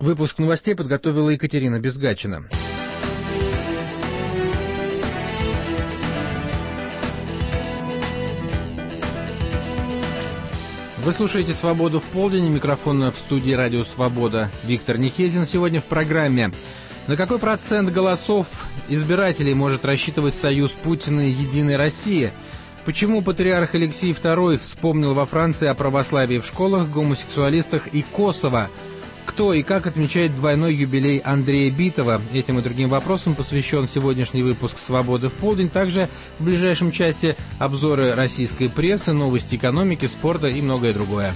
Выпуск новостей подготовила Екатерина Безгачина. Вы слушаете «Свободу в полдень». Микрофон в студии «Радио Свобода» Виктор Никезин. Сегодня в программе: на какой процент голосов избирателей может рассчитывать союз Путина и «Единой России»? Почему патриарх Алексей II вспомнил во Франции о православии в школах, гомосексуалистах и Косово? Кто и как отмечает двойной юбилей Андрея Битова? Этим и другим вопросам посвящен сегодняшний выпуск «Свободы в полдень». Также в ближайшем часе обзоры российской прессы, новости экономики, спорта и многое другое.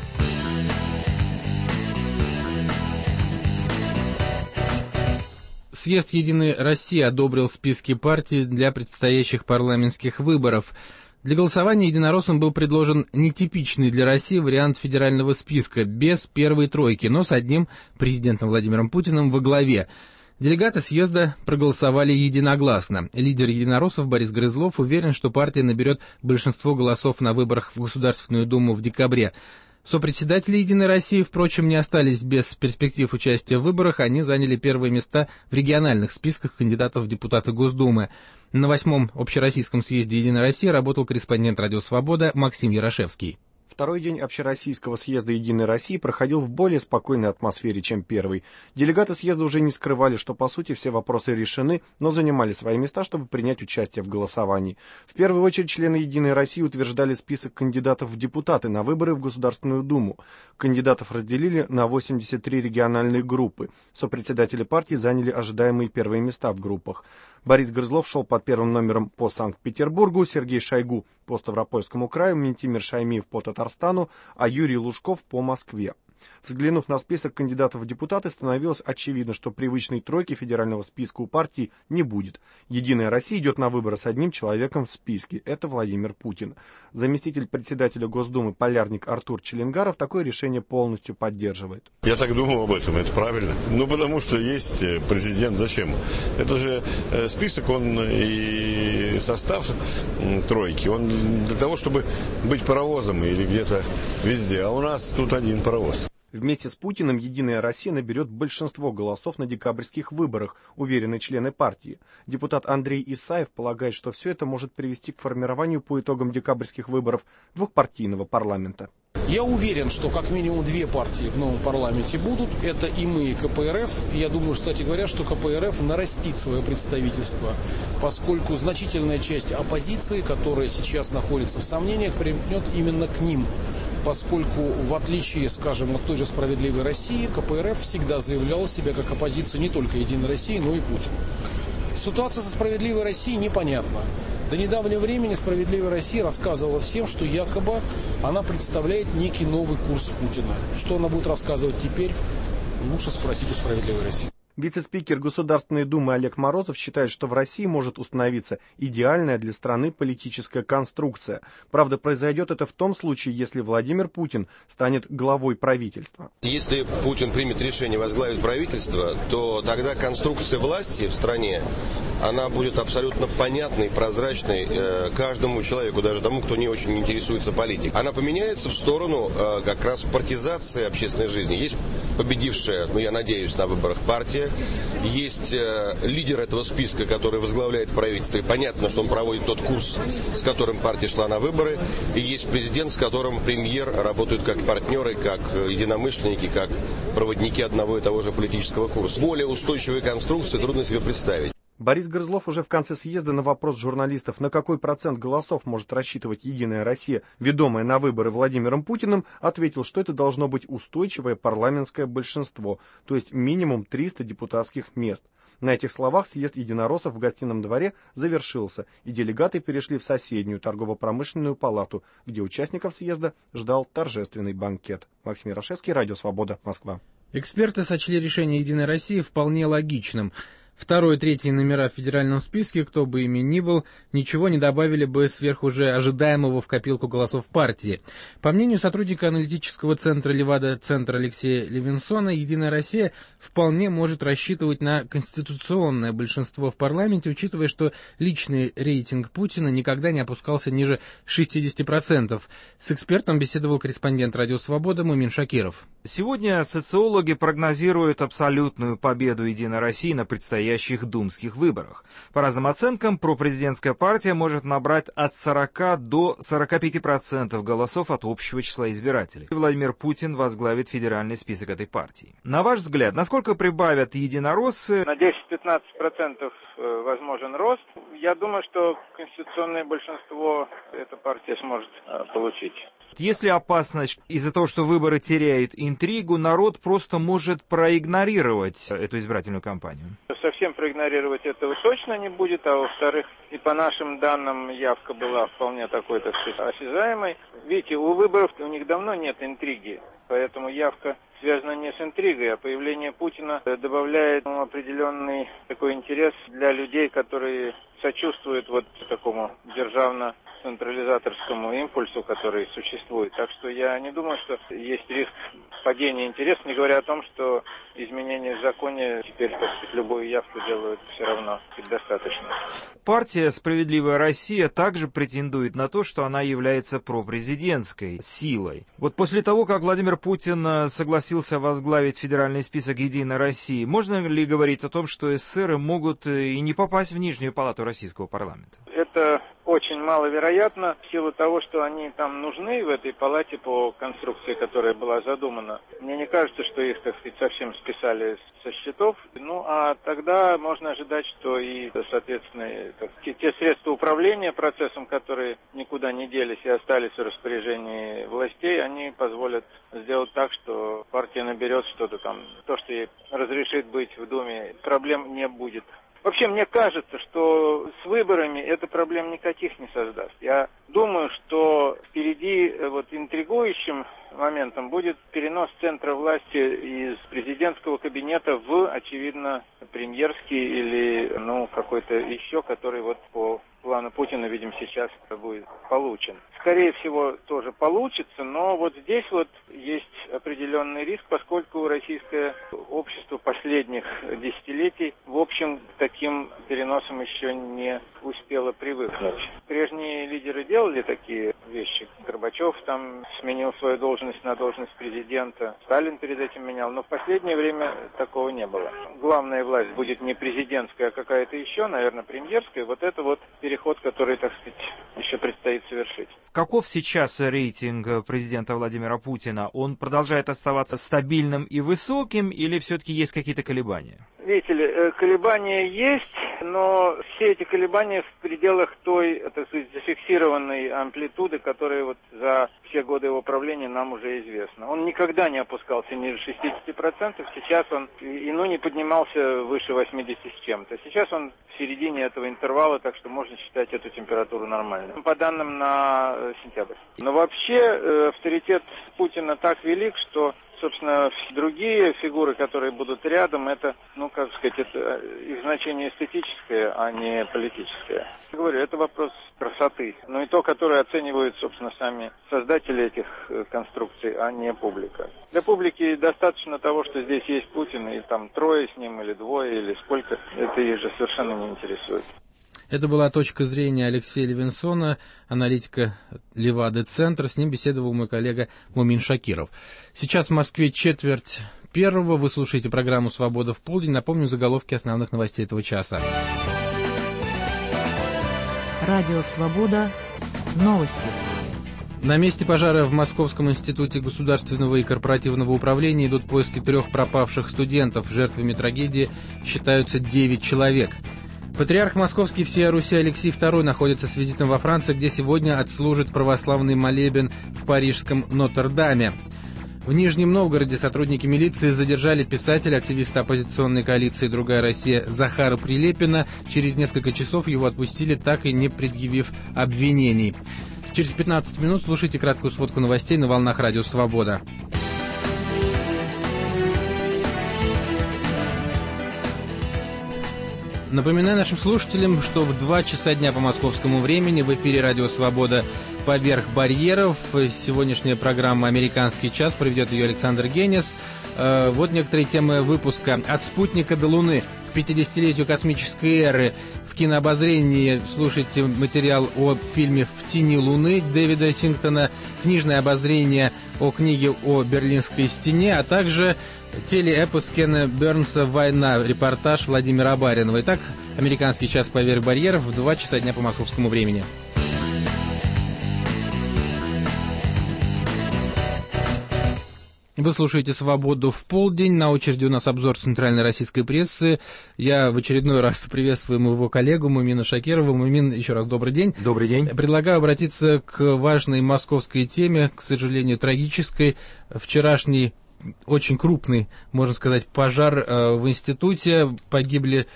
Съезд «Единой России» одобрил списки партий для предстоящих парламентских выборов. Для голосования единороссам был предложен нетипичный для России вариант федерального списка, без первой тройки, но с одним президентом Владимиром Путиным во главе. Делегаты съезда проголосовали единогласно. Лидер единороссов Борис Грызлов уверен, что партия наберет большинство голосов на выборах в Государственную Думу в декабре. Сопредседатели «Единой России», впрочем, не остались без перспектив участия в выборах. Они заняли первые места в региональных списках кандидатов в депутаты Госдумы. На 8-м общероссийском съезде «Единой России» работал корреспондент «Радио Свобода» Максим Ярошевский. Второй день общероссийского съезда «Единой России» проходил в более спокойной атмосфере, чем первый. Делегаты съезда уже не скрывали, что по сути все вопросы решены, но занимали свои места, чтобы принять участие в голосовании. В первую очередь члены «Единой России» утверждали список кандидатов в депутаты на выборы в Государственную Думу. Кандидатов разделили на 83 региональные группы. Сопредседатели партии заняли ожидаемые первые места в группах. Борис Грызлов шел под первым номером по Санкт-Петербургу, Сергей Шойгу по Ставропольскому краю, Ментимир Шаймиев по Татарстану, а Юрий Лужков по Москве. Взглянув на список кандидатов в депутаты, становилось очевидно, что привычной тройки федерального списка у партии не будет. «Единая Россия» идет на выборы с одним человеком в списке. Это Владимир Путин. Заместитель председателя Госдумы полярник Артур Челенгаров такое решение полностью поддерживает. Я так думал об этом, это правильно. Потому что есть президент. Зачем? Это же список, он и состав тройки, он для того, чтобы быть паровозом или где-то везде. А у нас тут один паровоз. Вместе с Путиным «Единая Россия» наберет большинство голосов на декабрьских выборах, уверены члены партии. Депутат Андрей Исаев полагает, что все это может привести к формированию по итогам декабрьских выборов двухпартийного парламента. Я уверен, что как минимум две партии в новом парламенте будут. Это и мы, и КПРФ. И я думаю, кстати говоря, что КПРФ нарастит свое представительство, поскольку значительная часть оппозиции, которая сейчас находится в сомнениях, примкнет именно к ним. Поскольку, в отличие, скажем, от той же «Справедливой России», КПРФ всегда заявляла себя как оппозиция не только «Единой России», но и Путину. Ситуация со «Справедливой Россией» непонятна. До недавнего времени «Справедливая Россия» рассказывала всем, что якобы она представляет некий новый курс Путина. Что она будет рассказывать теперь, лучше спросить у «Справедливой России». Вице-спикер Государственной Думы Олег Морозов считает, что в России может установиться идеальная для страны политическая конструкция. Правда, произойдет это в том случае, если Владимир Путин станет главой правительства. Если Путин примет решение возглавить правительство, то тогда конструкция власти в стране, она будет абсолютно понятной, прозрачной каждому человеку, даже тому, кто не очень интересуется политикой. Она поменяется в сторону как раз партизации общественной жизни. Есть победившая, я надеюсь, на выборах партия. Есть лидер этого списка, который возглавляет правительство, и понятно, что он проводит тот курс, с которым партия шла на выборы, и есть президент, с которым премьер работают как партнеры, как единомышленники, как проводники одного и того же политического курса. Более устойчивой конструкции трудно себе представить. Борис Грызлов уже в конце съезда на вопрос журналистов, на какой процент голосов может рассчитывать «Единая Россия», ведомая на выборы Владимиром Путиным, ответил, что это должно быть устойчивое парламентское большинство, то есть минимум 300 депутатских мест. На этих словах съезд единороссов в Гостином дворе завершился, и делегаты перешли в соседнюю торгово-промышленную палату, где участников съезда ждал торжественный банкет. Максим Ярошевский, Радио Свобода, Москва. Эксперты сочли решение «Единой России» вполне логичным. Второй и третий номера в федеральном списке, кто бы ими ни был, ничего не добавили бы сверх уже ожидаемого в копилку голосов партии. По мнению сотрудника аналитического центра Левада-центра Алексея Левинсона, «Единая Россия» вполне может рассчитывать на конституционное большинство в парламенте, учитывая, что личный рейтинг Путина никогда не опускался ниже 60%. С экспертом беседовал корреспондент «Радио Свобода» Мумин Шакиров. Сегодня социологи прогнозируют абсолютную победу «Единой России» на предстоящих думских выборах. По разным оценкам, пропрезидентская партия может набрать от 40 до 45% голосов от общего числа избирателей. Владимир Путин возглавит федеральный список этой партии. На ваш взгляд, насколько прибавят единороссы? На 10-15% возможен рост. Я думаю, что конституционное большинство эта партия сможет получить. Есть ли опасность из-за того, что выборы теряют интригу, народ просто может проигнорировать эту избирательную кампанию? Совсем проигнорировать этого точно не будет, а во-вторых, и по нашим данным явка была вполне такой, так сказать, осязаемой. Видите, у выборов у них давно нет интриги, поэтому явка связана не с интригой, а появление Путина добавляет определенный такой интерес для людей, которые сочувствуют вот такому державно-централизаторскому импульсу, который существует. Так что я не думаю, что есть риск падения интереса, не говоря о том, что изменения в законе теперь, так сказать, любую явку делают все равно достаточно. Партия «Справедливая Россия» также претендует на то, что она является пропрезидентской силой. Вот после того, как Владимир Путин согласился возглавить федеральный список «Единой России», можно ли говорить о том, что эсеры могут и не попасть в нижнюю палату российского парламента? Это очень маловероятно в силу того, что они там нужны в этой палате по конструкции, которая была задумана. Мне не кажется, что их, так сказать, совсем списали со счетов. Ну, а тогда можно ожидать, что и, соответственно, те средства управления процессом, которые никуда не делись и остались в распоряжении властей, они позволят сделать так, что партия наберет что-то там, то, что ей разрешит быть в Думе, проблем не будет. Вообще, мне кажется, что с выборами это проблем никаких не создаст. Я думаю, что впереди вот интригующим моментом будет перенос центра власти из президентского кабинета в, очевидно, премьерский или, какой-то еще, который вот по плану Путина, видимо, сейчас будет получен. Скорее всего, тоже получится, но вот здесь вот есть определенный риск, поскольку российское общество последних десятилетий, в общем, к таким переносам еще не успело привыкнуть. Прежние лидеры делали такие вещи. Горбачев там сменил свою должность на должность президента, Сталин перед этим менял, но в последнее время такого не было. Главная власть будет не президентская, а какая-то еще, наверное, премьерская. Вот это вот переход, который, так сказать, еще предстоит совершить. Каков сейчас рейтинг президента Владимира Путина? Он продолжает оставаться стабильным и высоким или все-таки есть какие-то колебания? Видите ли, колебания есть, но все эти колебания в пределах той, так сказать, зафиксированной амплитуды, которая вот за все годы его правления нам уже известна. Он никогда не опускался ниже 60%, сейчас он не поднимался выше 80 с чем-то. Сейчас он в середине этого интервала, так что можно считать эту температуру нормальной. По данным на сентябрь. Но вообще авторитет Путина так велик, что, собственно, другие фигуры, которые будут рядом, это, это их значение эстетическое, а не политическое. Я говорю, это вопрос красоты. Но и то, которое оценивают, собственно, сами создатели этих конструкций, а не публика. Для публики достаточно того, что здесь есть Путин, и там трое с ним, или двое, или сколько. Это их же совершенно не интересует. Это была точка зрения Алексея Левинсона, аналитика Левады-центра. С ним беседовал мой коллега Мумин Шакиров. Сейчас в Москве 12:45. Вы слушаете программу «Свобода в полдень». Напомню заголовки основных новостей этого часа. Радио «Свобода». Новости. На месте пожара в Московском институте государственного и корпоративного управления идут поиски 3 пропавших студентов. Жертвами трагедии считаются 9 человек. Патриарх Московский всея Руси Алексей II находится с визитом во Франции, где сегодня отслужит православный молебен в парижском Нотр-Даме. В Нижнем Новгороде сотрудники милиции задержали писателя, активиста оппозиционной коалиции «Другая Россия» Захара Прилепина. Через несколько часов его отпустили, так и не предъявив обвинений. Через 15 минут слушайте краткую сводку новостей на волнах Радио Свобода. Напоминаю нашим слушателям, что в 2 часа дня по московскому времени в эфире «Радио Свобода» «Поверх барьеров». Сегодняшняя программа «Американский час», проведет ее Александр Генис. Вот некоторые темы выпуска. «От спутника до Луны» к 50-летию космической эры. В кинообозрении слушайте материал о фильме «В тени Луны» Дэвида Сингтона, книжное обозрение о книге о Берлинской стене, а также телеэпос Кена Бернса «Война», репортаж Владимира Баринова. Итак, «Американский час поверх барьеров» в 2 часа дня по московскому времени. Вы слушаете «Свободу в полдень». На очереди у нас обзор центральной российской прессы. Я в очередной раз приветствую моего коллегу Мумина Шакирова. Мумин, еще раз добрый день. Добрый день. Предлагаю обратиться к важной московской теме, к сожалению, трагической. Вчерашний очень крупный, можно сказать, пожар в институте. Погибли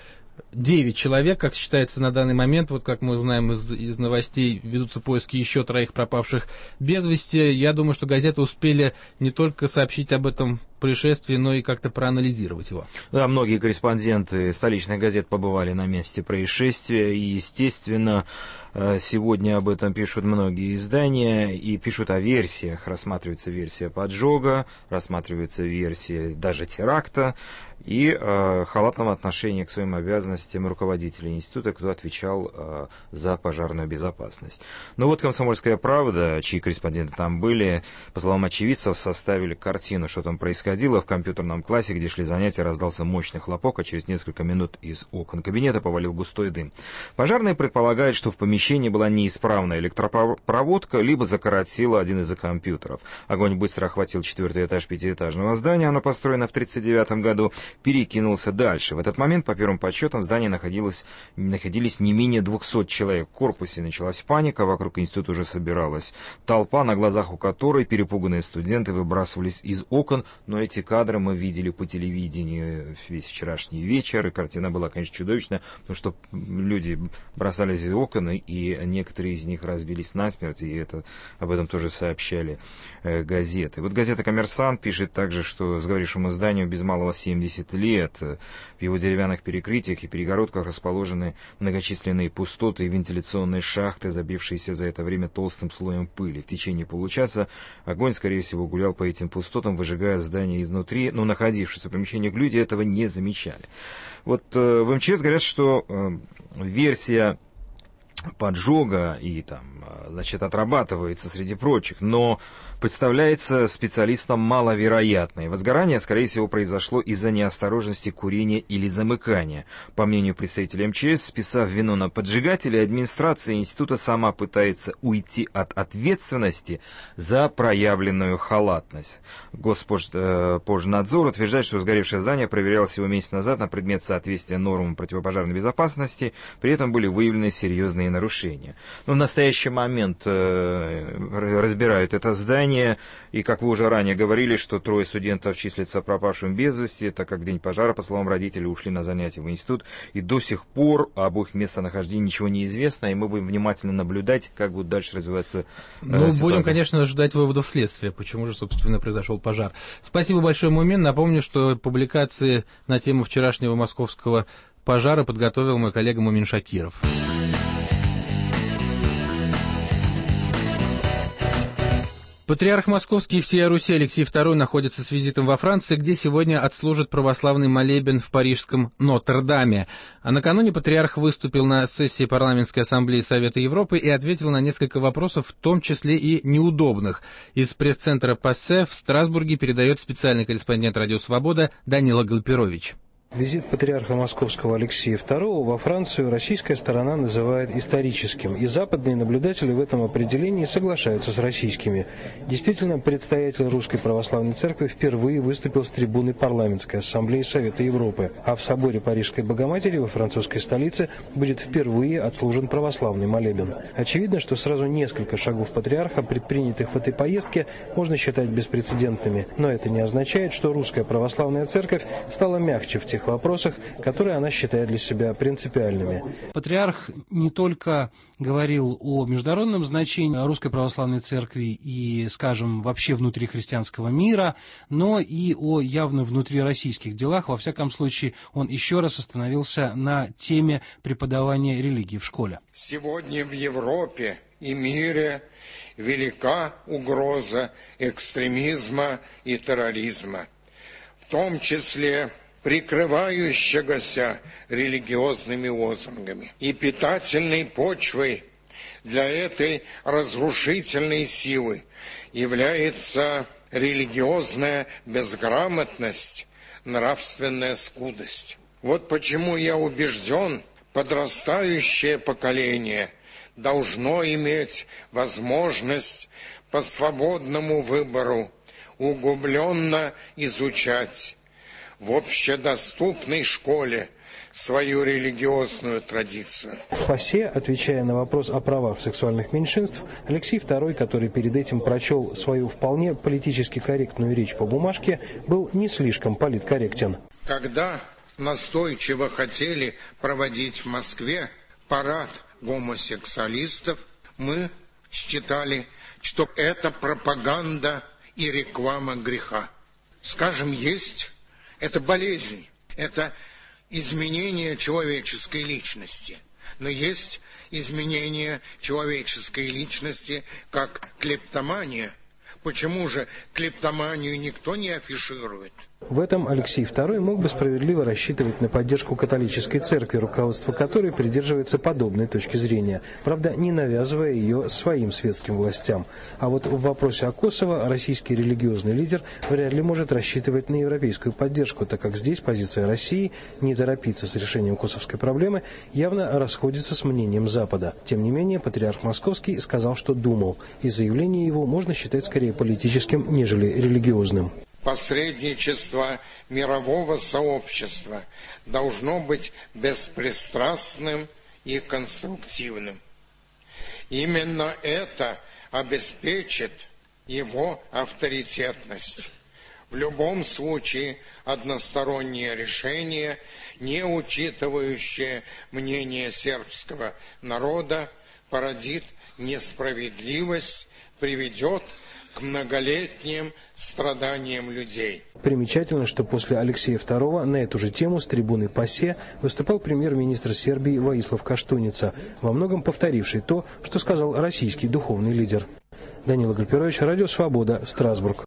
9 человек, как считается на данный момент. Вот как мы узнаем из новостей, ведутся поиски еще 3 пропавших без вести. Я думаю, что газеты успели не только сообщить об этом происшествии, но и как-то проанализировать его. Да, многие корреспонденты столичных газет побывали на месте происшествия, и, естественно, сегодня об этом пишут многие издания, и пишут о версиях. Рассматривается версия поджога, рассматривается версия даже теракта, и халатного отношения к своим обязанностям руководителей института, кто отвечал за пожарную безопасность. Но вот «Комсомольская правда», чьи корреспонденты там были, по словам очевидцев, составили картину, что там происходило. В компьютерном классе, где шли занятия, раздался мощный хлопок, а через несколько минут из окон кабинета повалил густой дым. Пожарные предполагают, что в помещении была неисправная электропроводка, либо закоротила один из компьютеров. Огонь быстро охватил 4-й этаж 5-этажного здания, оно построено в 1939 году, перекинулся дальше. В этот момент, по первым подсчетам, в здании находились не менее 200 человек. В корпусе началась паника, вокруг института уже собиралась толпа, на глазах у которой перепуганные студенты выбрасывались из окон, но эти кадры мы видели по телевидению весь вчерашний вечер, и картина была, конечно, чудовищная, потому что люди бросались из окон, и некоторые из них разбились насмерть, и об этом тоже сообщали газеты. Вот газета «Коммерсант» пишет также, что сгоревшему зданию без малого 70 лет. В его деревянных перекрытиях и перегородках расположены многочисленные пустоты и вентиляционные шахты, забившиеся за это время толстым слоем пыли. В течение получаса огонь, скорее всего, гулял по этим пустотам, выжигая здание изнутри, но находившиеся в помещениях люди этого не замечали. Вот в МЧС говорят, что версия поджога и там, значит, отрабатывается среди прочих, но представляется специалистам маловероятной. Возгорание, скорее всего, произошло из-за неосторожности курения или замыкания. По мнению представителя МЧС, списав вину на поджигателя, администрация института сама пытается уйти от ответственности за проявленную халатность. Госпожнадзор утверждает, что сгоревшее здание проверялось всего месяц назад на предмет соответствия нормам противопожарной безопасности, при этом были выявлены серьезные нарушения. Но в настоящий момент разбирают это здание, и, как вы уже ранее говорили, что 3 студентов числятся пропавшим без вести, так как в день пожара, по словам родителей, ушли на занятия в институт, и до сих пор об их местонахождении ничего не известно, и мы будем внимательно наблюдать, как будет дальше развиваться ситуация. Будем, конечно, ждать выводов следствия, почему же, собственно, произошел пожар. Спасибо большое, Мумин. Напомню, что публикации на тему вчерашнего московского пожара подготовил мой коллега Мумин Шакиров. Патриарх Московский и всея Руси Алексей II находится с визитом во Франции, где сегодня отслужит православный молебен в парижском Нотр-Даме. А накануне патриарх выступил на сессии Парламентской ассамблеи Совета Европы и ответил на несколько вопросов, в том числе и неудобных. Из пресс-центра ПАССЕ в Страсбурге передает специальный корреспондент «Радио Свобода» Данила Галперович. Визит патриарха Московского Алексея II во Францию российская сторона называет историческим, и западные наблюдатели в этом определении соглашаются с российскими. Действительно, предстоятель Русской Православной Церкви впервые выступил с трибуны Парламентской ассамблеи Совета Европы, а в соборе Парижской Богоматери во французской столице будет впервые отслужен православный молебен. Очевидно, что сразу несколько шагов патриарха, предпринятых в этой поездке, можно считать беспрецедентными, но это не означает, что Русская Православная Церковь стала мягче в тех тех вопросах, которые она считает для себя принципиальными. Патриарх не только говорил о международном значении Русской Православной Церкви и, скажем, вообще внутрихристианского мира, но и о явно внутрироссийских делах. Во всяком случае, он еще раз остановился на теме преподавания религии в школе. Сегодня в Европе и мире велика угроза экстремизма и терроризма, в том числе прикрывающегося религиозными лозунгами. И питательной почвой для этой разрушительной силы является религиозная безграмотность, нравственная скудость. Вот почему я убежден, подрастающее поколение должно иметь возможность по свободному выбору углубленно изучать в общедоступной школе свою религиозную традицию. В ПАСЕ, отвечая на вопрос о правах сексуальных меньшинств, Алексей II, который перед этим прочел свою вполне политически корректную речь по бумажке, был не слишком политкорректен. Когда настойчиво хотели проводить в Москве парад гомосексуалистов, мы считали, что это пропаганда и реклама греха. Скажем, это болезнь, это изменение человеческой личности. Но есть изменение человеческой личности как клептомания. Почему же клептоманию никто не афиширует? В этом Алексей II мог бы справедливо рассчитывать на поддержку католической церкви, руководство которой придерживается подобной точки зрения, правда, не навязывая ее своим светским властям. А вот в вопросе о Косово российский религиозный лидер вряд ли может рассчитывать на европейскую поддержку, так как здесь позиция России не торопиться с решением косовской проблемы явно расходится с мнением Запада. Тем не менее, патриарх Московский сказал, что думал, и заявление его можно считать скорее политическим, нежели религиозным. Посредничество мирового сообщества должно быть беспристрастным и конструктивным. Именно это обеспечит его авторитетность. В любом случае, одностороннее решение, не учитывающее мнение сербского народа, породит несправедливость, приведет к многолетним страданиям людей. Примечательно, что после Алексея II на эту же тему с трибуны ПАСЕ выступал премьер-министр Сербии Воислав Каштуница, во многом повторивший то, что сказал российский духовный лидер. Данила Гальперович, Радио Свобода, Страсбург.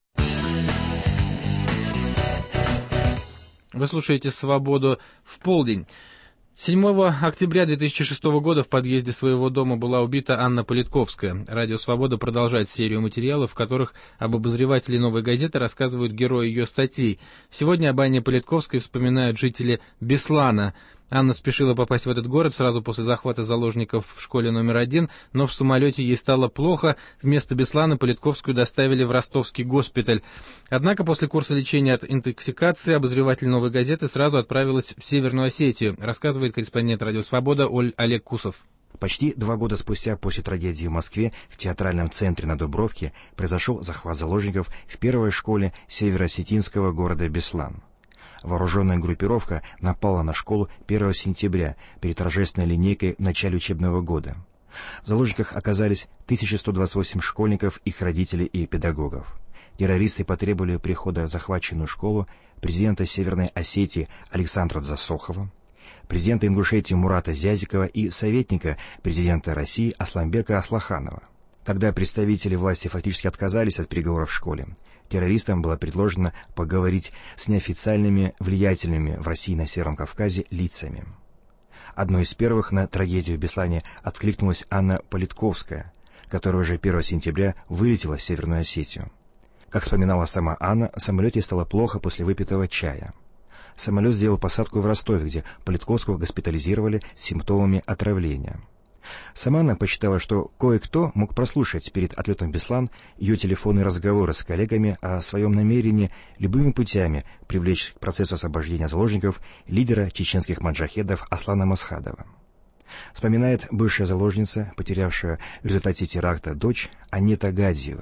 Вы слушаете «Свободу в полдень». 7 октября 2006 года в подъезде своего дома была убита Анна Политковская. Радио «Свобода» продолжает серию материалов, в которых об обозревателе «Новой газеты» рассказывают герои ее статей. Сегодня об Анне Политковской вспоминают жители Беслана. Анна спешила попасть в этот город сразу после захвата заложников в школе номер 1, но в самолете ей стало плохо. Вместо Беслана Политковскую доставили в ростовский госпиталь. Однако после курса лечения от интоксикации обозреватель «Новой газеты» сразу отправилась в Северную Осетию, рассказывает корреспондент «Радио Свобода» Олег Кусов. Почти 2 года спустя после трагедии в Москве в театральном центре на Дубровке произошел захват заложников в первой школе североосетинского города Беслан. Вооруженная группировка напала на школу 1 сентября перед торжественной линейкой в начале учебного года. В заложниках оказались 1128 школьников, их родителей и педагогов. Террористы потребовали прихода в захваченную школу президента Северной Осетии Александра Засохова, президента Ингушетии Мурата Зязикова и советника президента России Асламбека Аслаханова. Когда представители власти фактически отказались от переговоров в школе, террористам было предложено поговорить с неофициальными, влиятельными в России на Северном Кавказе лицами. Одной из первых на трагедию в Беслане откликнулась Анна Политковская, которая уже 1 сентября вылетела в Северную Осетию. Как вспоминала сама Анна, в самолете стало плохо после выпитого чая. Самолет сделал посадку в Ростове, где Политковскую госпитализировали с симптомами отравления. Сама она посчитала, что кое-кто мог прослушать перед отлетом в Беслан ее телефонные разговоры с коллегами о своем намерении любыми путями привлечь к процессу освобождения заложников лидера чеченских маджахедов Аслана Масхадова. Вспоминает бывшая заложница, потерявшая в результате теракта дочь Анета Гадзиева.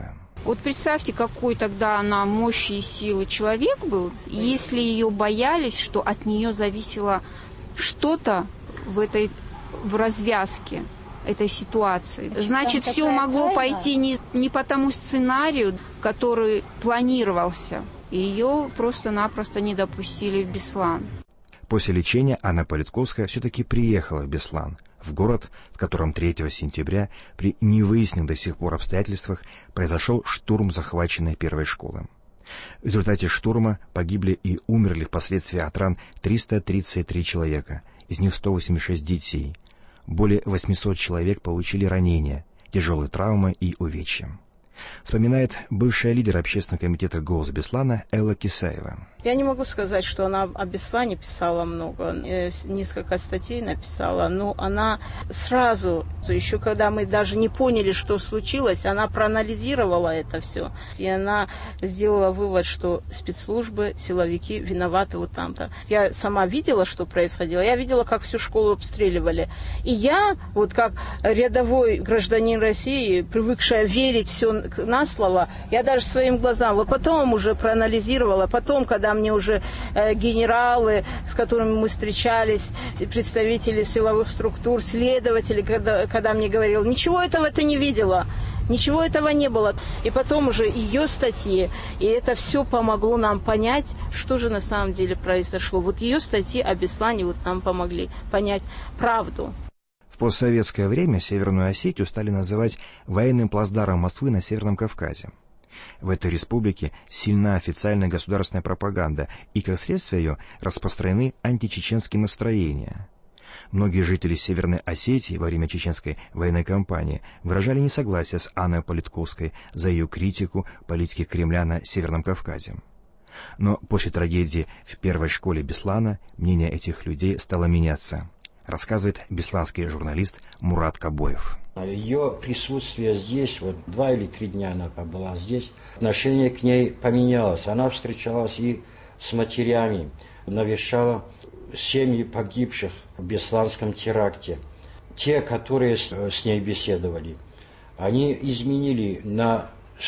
Вот представьте, какой тогда она мощи и силы человек был, если ее боялись, что от нее зависело что-то в развязке этой ситуации. Значит, все могло пойти не по тому сценарию, который планировался. И ее просто-напросто не допустили в Беслан. После лечения Анна Политковская все-таки приехала в Беслан, в город, в котором 3 сентября при невыясненных до сих пор обстоятельствах произошел штурм захваченной первой школы. В результате штурма погибли и умерли впоследствии от ран 333 человека, из них 186 детей. Более 800 человек получили ранения, тяжелые травмы и увечья. Вспоминает бывшая лидер общественного комитета «Голос Беслана» Элла Кисаева. Я не могу сказать, что она о Беслане писала много, несколько статей написала, но она сразу, еще когда мы даже не поняли, что случилось, она проанализировала это все. И она сделала вывод, что спецслужбы, силовики виноваты вот там-то. Я сама видела, что происходило, я видела, как всю школу обстреливали. И я, вот как рядовой гражданин России, привыкшая верить все на слово, я даже своим глазам, вот потом уже проанализировала, потом, когда мне уже генералы, с которыми мы встречались, представители силовых структур, следователи, когда мне говорил, ничего этого ты не видела, ничего этого не было. И потом уже ее статьи, и это все помогло нам понять, что же на самом деле произошло. Вот ее статьи о Беслане вот нам помогли понять правду. В постсоветское время Северную Осетию стали называть военным плацдармом Москвы на Северном Кавказе. В этой республике сильна официальная государственная пропаганда, и как следствие ее распространены античеченские настроения. Многие жители Северной Осетии во время чеченской военной кампании выражали несогласие с Анной Политковской за ее критику политики Кремля на Северном Кавказе. Но после трагедии в первой школе Беслана мнение этих людей стало меняться, рассказывает бесланский журналист Мурат Кабоев. Ее присутствие здесь, вот 2 или 3 дня она была здесь, отношение к ней поменялось. Она встречалась и с матерями, навещала семьи погибших в Бесланском теракте. Те, которые с ней беседовали, они изменили на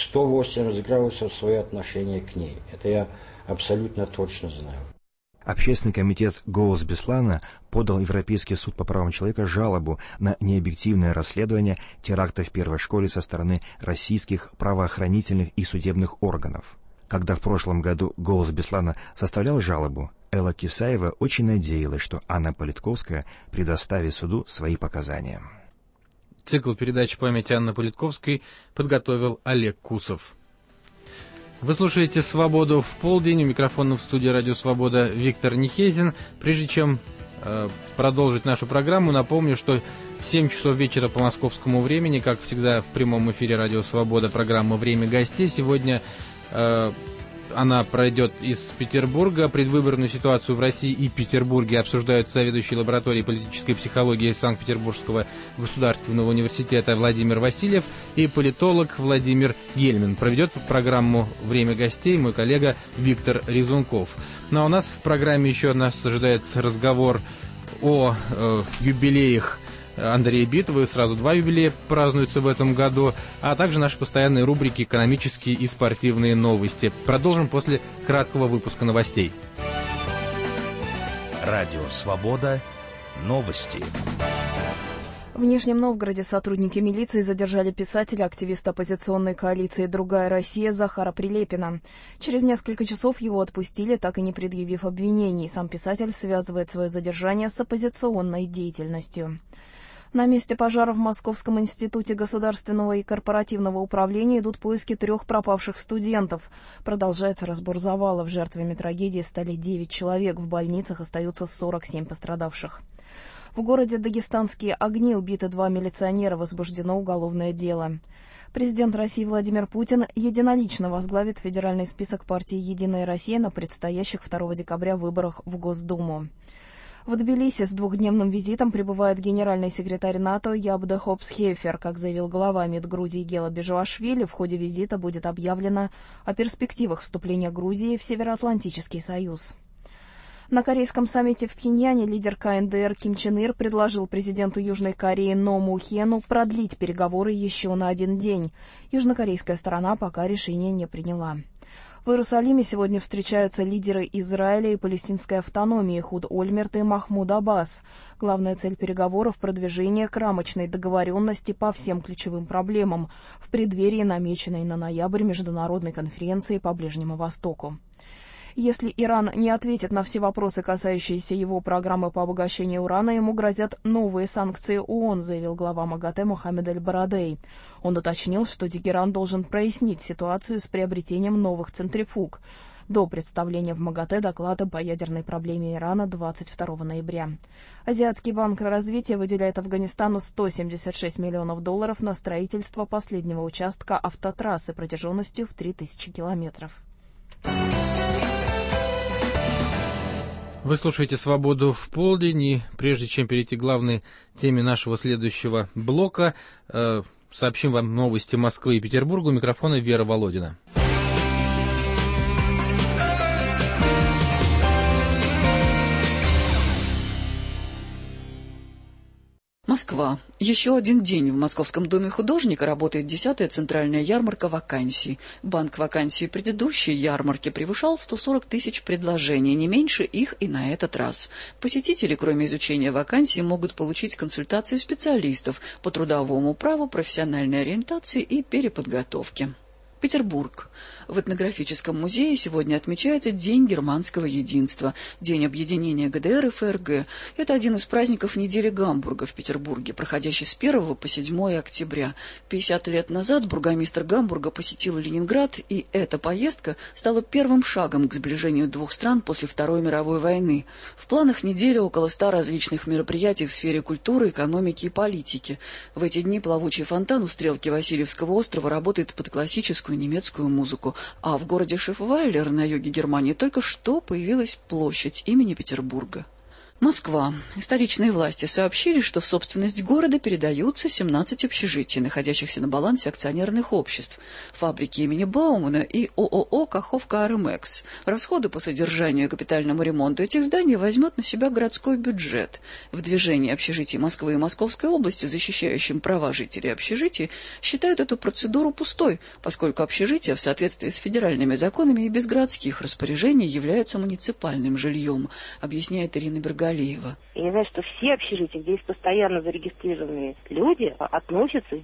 180 градусов свое отношение к ней. Это я абсолютно точно знаю. Общественный комитет «Голос Беслана» подал в Европейский суд по правам человека жалобу на необъективное расследование теракта в первой школе со стороны российских правоохранительных и судебных органов. Когда в прошлом году «Голос Беслана» составлял жалобу, Элла Кисаева очень надеялась, что Анна Политковская предоставит суду свои показания. Цикл передач «Память Анны Политковской» подготовил Олег Кусов. Вы слушаете «Свободу в полдень». У микрофона в студии «Радио Свобода» Виктор Нехезин. Прежде чем продолжить нашу программу, напомню, что в 7 часов вечера по московскому времени, как всегда в прямом эфире «Радио Свобода», программа «Время гостей». Сегодня она пройдет из Петербурга. Предвыборную ситуацию в России и Петербурге обсуждают заведующий лабораторией политической психологии Санкт-Петербургского государственного университета Владимир Васильев и политолог Владимир Гельмин. Проведет программу «Время гостей» мой коллега Виктор Резунков. Ну а у нас в программе еще нас ожидает разговор о юбилеях Андрея Битова. Сразу 2 юбилея празднуются в этом году, а также наши постоянные рубрики «Экономические и спортивные новости». Продолжим после краткого выпуска новостей. Радио «Свобода». Новости. В Нижнем Новгороде сотрудники милиции задержали писателя, активиста оппозиционной коалиции «Другая Россия» Захара Прилепина. Через несколько часов его отпустили, так и не предъявив обвинений. Сам писатель связывает свое задержание с оппозиционной деятельностью. На месте пожара в Московском институте государственного и корпоративного управления идут поиски 3 пропавших студентов. Продолжается разбор завалов. Жертвами трагедии стали 9 человек. В больницах остаются 47 пострадавших. В городе Дагестанские огни убиты 2 милиционера, возбуждено уголовное дело. Президент России Владимир Путин единолично возглавит федеральный список партии «Единая Россия» на предстоящих 2 декабря выборах в Госдуму. В Тбилиси с 2-дневным визитом прибывает генеральный секретарь НАТО Ябде Хопс-Хефер. Как заявил глава МИД Грузии Гела Бежуашвили, в ходе визита будет объявлено о перспективах вступления Грузии в Североатлантический союз. На корейском саммите в Пхеньяне лидер КНДР Ким Чен Ир предложил президенту Южной Кореи Но Му Хену продлить переговоры еще на 1 день. Южнокорейская сторона пока решение не приняла. В Иерусалиме сегодня встречаются лидеры Израиля и палестинской автономии Эхуд Ольмерт и Махмуд Аббас. Главная цель переговоров – продвижение к рамочной договоренности по всем ключевым проблемам в преддверии намеченной на ноябрь международной конференции по Ближнему Востоку. Если Иран не ответит на все вопросы, касающиеся его программы по обогащению урана, ему грозят новые санкции ООН, заявил глава МАГАТЭ Мохаммед Аль-Барадей. Он уточнил, что Тегеран должен прояснить ситуацию с приобретением новых центрифуг до представления в МАГАТЭ доклада по ядерной проблеме Ирана 22 ноября. Азиатский банк развития выделяет Афганистану $176 миллионов на строительство последнего участка автотрассы протяженностью в 3000 километров. Вы слушаете «Свободу в полдень», и прежде чем перейти к главной теме нашего следующего блока, сообщим вам новости Москвы и Петербурга. У микрофона Вера Володина. Москва. Еще один день в Московском доме художника работает 10-я центральная ярмарка вакансий. Банк вакансий предыдущей ярмарки превышал 140 тысяч предложений, не меньше их и на этот раз. Посетители, кроме изучения вакансий, могут получить консультации специалистов по трудовому праву, профессиональной ориентации и переподготовке. Петербург. В этнографическом музее сегодня отмечается День германского единства, День объединения ГДР и ФРГ. Это один из праздников недели Гамбурга в Петербурге, проходящий с 1 по 7 октября. 50 лет назад бургомистр Гамбурга посетил Ленинград, и эта поездка стала первым шагом к сближению двух стран после Второй мировой войны. В планах недели около 100 различных мероприятий в сфере культуры, экономики и политики. В эти дни плавучий фонтан у стрелки Васильевского острова работает под классическую немецкую музыку. А в городе Шефвайлер на юге Германии только что появилась площадь имени Петербурга. Москва. Столичные власти сообщили, что в собственность города передаются 17 общежитий, находящихся на балансе акционерных обществ, фабрики имени Баумана и ООО «Каховка Армекс». Расходы по содержанию и капитальному ремонту этих зданий возьмет на себя городской бюджет. В движении общежитий Москвы и Московской области, защищающим права жителей общежитий, считают эту процедуру пустой, поскольку общежития в соответствии с федеральными законами и без городских распоряжений являются муниципальным жильем, объясняет Ирина Бергалиева. Я знаю, что все общежития, где есть постоянно зарегистрированные люди, относятся с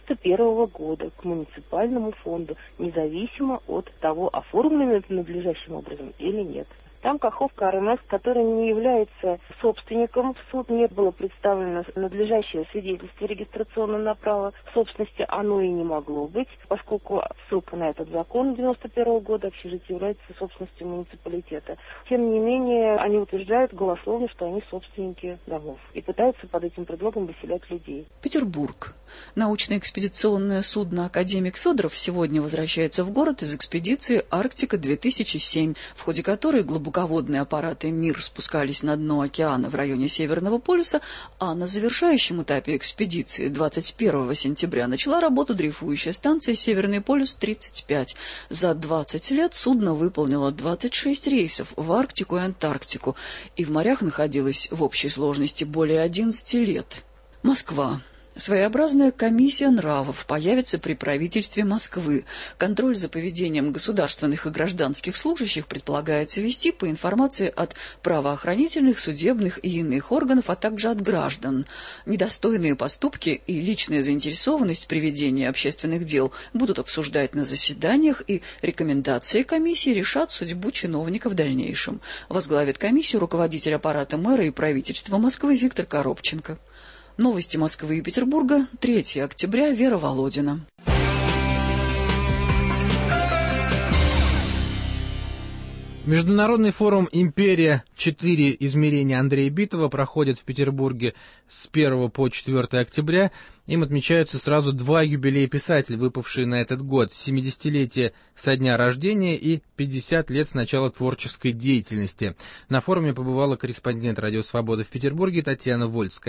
91 года к муниципальному фонду, независимо от того, оформлено это надлежащим образом или нет. Там Каховка РМС, который не является собственником, в суд не было представлено надлежащее свидетельство регистрационного права собственности, оно и не могло быть, поскольку ссылка на этот закон 91 года общежитие является собственностью муниципалитета. Тем не менее, они утверждают голословно, что они собственники домов и пытаются под этим предлогом выселять людей. Петербург. Научно-экспедиционное судно «Академик Федоров» сегодня возвращается в город из экспедиции «Арктика-2007», в ходе которой глубоководные аппараты «Мир» спускались на дно океана в районе Северного полюса, а на завершающем этапе экспедиции 21 сентября начала работу дрейфующая станция «Северный полюс-35». За 20 лет судно выполнило 26 рейсов в Арктику и Антарктику и в морях находилось в общей сложности более 11 лет. Москва. Своеобразная комиссия нравов появится при правительстве Москвы. Контроль за поведением государственных и гражданских служащих предполагается вести по информации от правоохранительных, судебных и иных органов, а также от граждан. Недостойные поступки и личная заинтересованность при ведении общественных дел будут обсуждать на заседаниях, и рекомендации комиссии решат судьбу чиновника в дальнейшем. Возглавит комиссию руководитель аппарата мэра и правительства Москвы Виктор Коробченко. Новости Москвы и Петербурга, 3 октября, Вера Володина. Международный форум «Империя. 4 измерения» Андрея Битова проходит в Петербурге с 1 по 4 октября. Им отмечаются сразу 2 юбилея писателей, выпавшие на этот год: 70-летие со дня рождения и 50 лет с начала творческой деятельности. На форуме побывала корреспондент «Радио Свобода» в Петербурге Татьяна Вольская.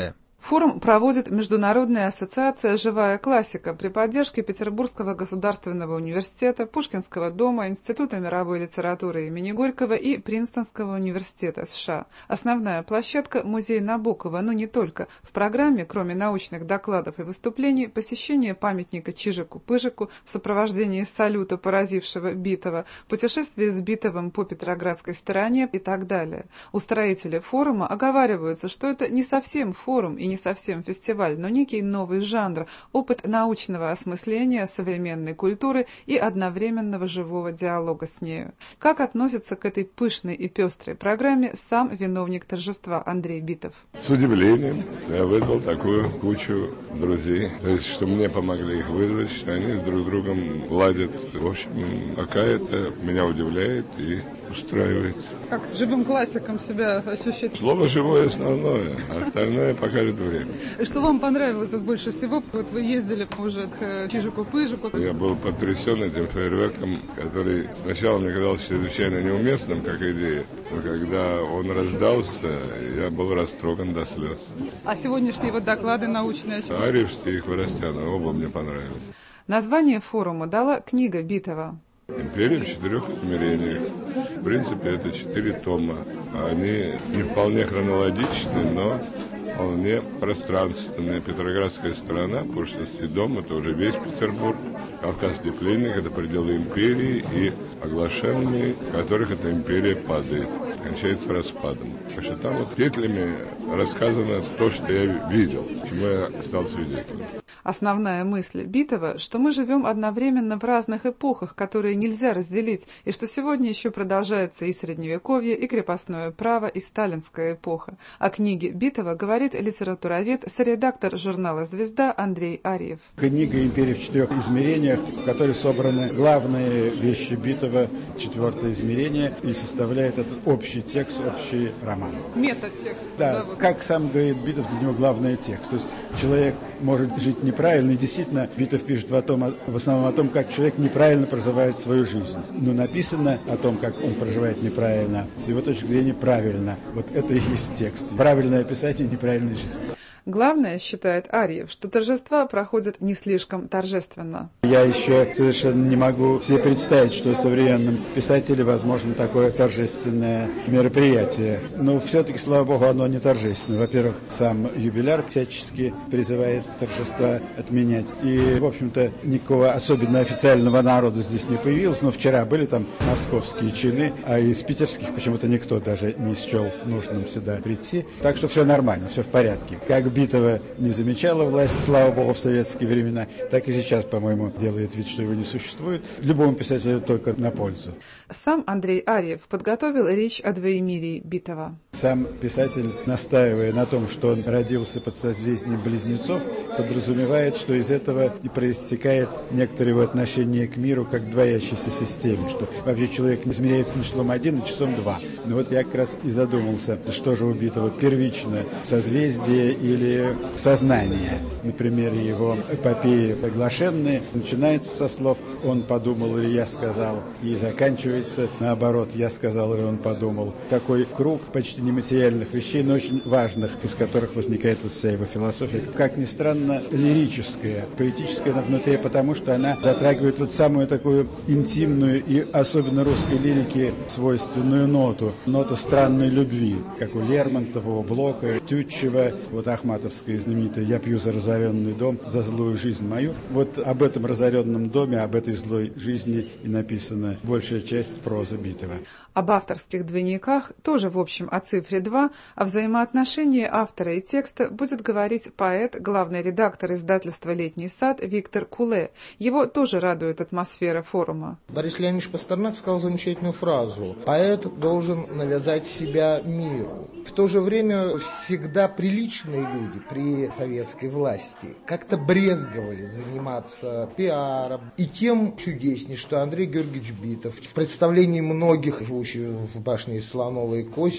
Форум проводит Международная ассоциация «Живая классика» при поддержке Петербургского государственного университета, Пушкинского дома, Института мировой литературы имени Горького и Принстонского университета США. Основная площадка – музей Набокова, но не только. В программе, кроме научных докладов и выступлений, посещение памятника Чижику-Пыжику в сопровождении салюта поразившего Битова, путешествие с Битовым по Петроградской стороне и так далее. Устроители форума оговариваются, что это не совсем форум и не совсем фестиваль, но некий новый жанр, опыт научного осмысления современной культуры и одновременного живого диалога с нею. Как относится к этой пышной и пестрой программе сам виновник торжества Андрей Битов? С удивлением я вызвал такую кучу друзей, то есть, что мне помогли их вызвать, что они друг с другом ладят. В общем, пока это меня удивляет и устраивает. Как живым классиком себя ощущать? Слово «живое» основное, а остальное покажет время. Что вам понравилось больше всего? Вот вы ездили уже к Чижику-Пыжику. Я был потрясен этим фейерверком, который сначала мне казался чрезвычайно неуместным, как идея, но когда он раздался, я был растроган до слез. А сегодняшние вот доклады научные? Арьевский и Хворостяна, оба мне понравились. Название форума дала книга Битова. «Империя в 4 измерениях». В принципе, это 4 тома. Они не вполне хронологичны, но вполне пространственная. Петроградская сторона, Пушкинский дом, это уже весь Петербург. Кавказский пленник, это пределы империи, и оглашенные, в которых эта империя падает, кончается распадом. Потому что там вот петлями рассказано то, что я видел, чему я стал свидетелем. Основная мысль Битова, что мы живем одновременно в разных эпохах, которые нельзя разделить, и что сегодня еще продолжается и Средневековье, и крепостное право, и сталинская эпоха. О книге Битова говорит литературовед, соредактор журнала «Звезда» Андрей Арьев. Книга «Империя в 4 измерениях», в которой собраны главные вещи Битова, 4 измерение, и составляет этот общий текст, общий роман. Метатекст. Да, вот. Как сам говорит Битов, для него главный текст. То есть человек может жить неправильно, и действительно Битов пишет в основном о том, как человек неправильно проживает свою жизнь. Но написано о том, как он проживает неправильно, с его точки зрения правильно. Вот это и есть текст. Правильное описание неправильной жизни. Главное, считает Арьев, что торжества проходят не слишком торжественно. Я еще совершенно не могу себе представить, что в современном писателе возможно такое торжественное мероприятие. Но все-таки, слава богу, оно не торжественное. Во-первых, сам юбиляр всячески призывает торжества отменять. И, в общем-то, никакого особенно официального народа здесь не появилось. Но вчера были там московские чины, а из питерских почему-то никто даже не счел нужным сюда прийти. Так что все нормально, все в порядке. Как Битова не замечала власть, слава богу, в советские времена, так и сейчас, по-моему, делает вид, что его не существует. Любому писателю только на пользу. Сам Андрей Арьев подготовил речь о двоемирии Битова. Сам писатель, настаивая на том, что он родился под созвездием близнецов, подразумевает, что из этого и проистекает некоторое его отношение к миру как к двоящейся системе, что вообще человек не измеряется не числом 1, а числом 2. Но вот я как раз и задумался, что же у Битова первично, созвездие или сознание. Например, его эпопеи «Приглашенные» начинается со слов «он подумал» или «я сказал», и заканчивается наоборот «я сказал» или «он подумал». Такой круг почти нематериальных вещей, но очень важных, из которых возникает вот вся его философия. Как ни странно, лирическая, поэтическая она внутри, потому что она затрагивает вот самую такую интимную и особенно русской лирике свойственную ноту странной любви, как у Лермонтова, у Блока, Тютчева, вот ахматовская знаменитая «Я пью за разоренный дом, за злую жизнь мою». Вот об этом разоренном доме, об этой злой жизни и написана большая часть прозы Битова. Об авторских двойниках, тоже в общем о цифре 2, о взаимоотношении автора и текста будет говорить поэт, главный редактор издательства «Летний сад» Виктор Куле. Его тоже радует атмосфера форума. Борис Леонидович Пастернак сказал замечательную фразу: «Поэт должен навязать себя миру». В то же время всегда приличные люди при советской власти как-то брезговали заниматься пиаром. И тем чудеснее, что Андрей Георгиевич Битов в представлении многих, живущих в башне из слоновой кости,